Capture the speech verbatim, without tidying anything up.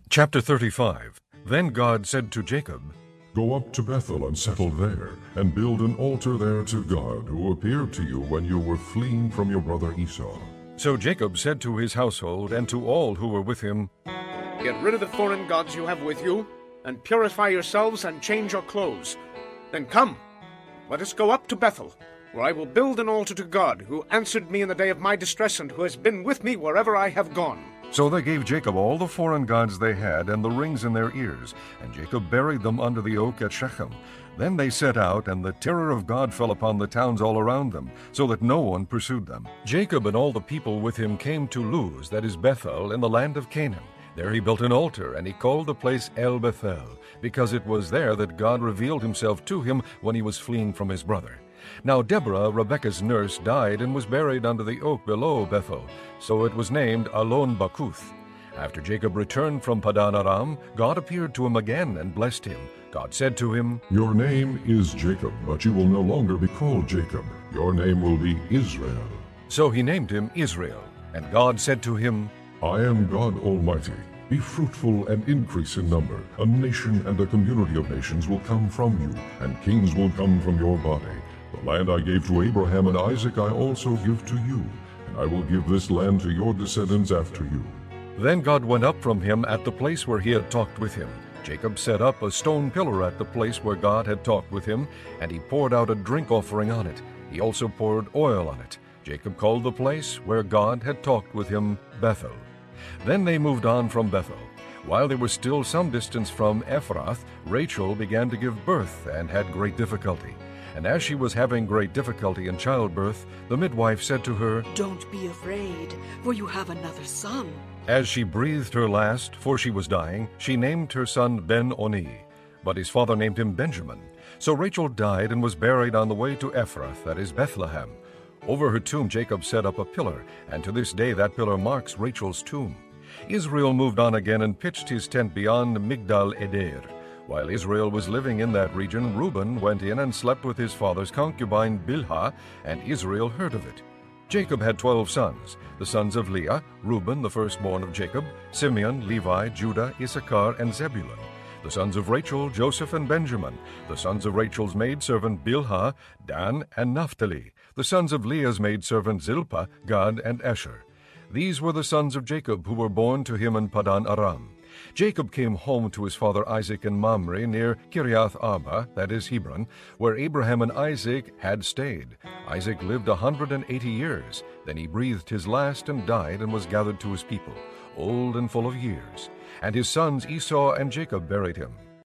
Chapter thirty-five. Then God said to Jacob, Go up to Bethel and settle there, and build an altar there to God, who appeared to you when you were fleeing from your brother Esau. So Jacob said to his household and to all who were with him, Get rid of the foreign gods you have with you, and purify yourselves and change your clothes. Then come, let us go up to Bethel, where I will build an altar to God, who answered me in the day of my distress and who has been with me wherever I have gone. So they gave Jacob all the foreign gods they had and the rings in their ears, and Jacob buried them under the oak at Shechem. Then they set out, and the terror of God fell upon the towns all around them, so that no one pursued them. Jacob and all the people with him came to Luz, that is Bethel, in the land of Canaan. There he built an altar, and he called the place El Bethel, because it was there that God revealed himself to him when he was fleeing from his brother. Now Deborah, Rebekah's nurse, died and was buried under the oak below Bethel, so it was named Allon Bakuth. After Jacob returned from Padan Aram, God appeared to him again and blessed him. God said to him, Your name is Jacob, but you will no longer be called Jacob. Your name will be Israel. So he named him Israel. And God said to him, I am God Almighty. Be fruitful and increase in number. A nation and a community of nations will come from you, and kings will come from your body. The land I gave to Abraham and Isaac I also give to you, and I will give this land to your descendants after you. Then God went up from him at the place where he had talked with him. Jacob set up a stone pillar at the place where God had talked with him, and he poured out a drink offering on it. He also poured oil on it. Jacob called the place where God had talked with him Bethel. Then they moved on from Bethel. While they were still some distance from Ephrath, Rachel began to give birth and had great difficulty. And as she was having great difficulty in childbirth, the midwife said to her, Don't be afraid, for you have another son. As she breathed her last, for she was dying, she named her son Ben-Oni. But his father named him Benjamin. So Rachel died and was buried on the way to Ephrath, that is Bethlehem. Over her tomb Jacob set up a pillar, and to this day that pillar marks Rachel's tomb. Israel moved on again and pitched his tent beyond Migdal Eder. While Israel was living in that region, Reuben went in and slept with his father's concubine Bilhah, and Israel heard of it. Jacob had twelve sons, the sons of Leah, Reuben, the firstborn of Jacob, Simeon, Levi, Judah, Issachar, and Zebulun. The sons of Rachel, Joseph and Benjamin. The sons of Rachel's maidservant Bilhah, Dan and Naphtali. The sons of Leah's maidservant Zilpah, Gad and Asher. These were the sons of Jacob who were born to him in Padan Aram. Jacob came home to his father Isaac in Mamre near Kiriath Arba, that is Hebron, where Abraham and Isaac had stayed. Isaac lived a hundred and eighty years. Then he breathed his last and died and was gathered to his people, old and full of years. And his sons Esau and Jacob buried him.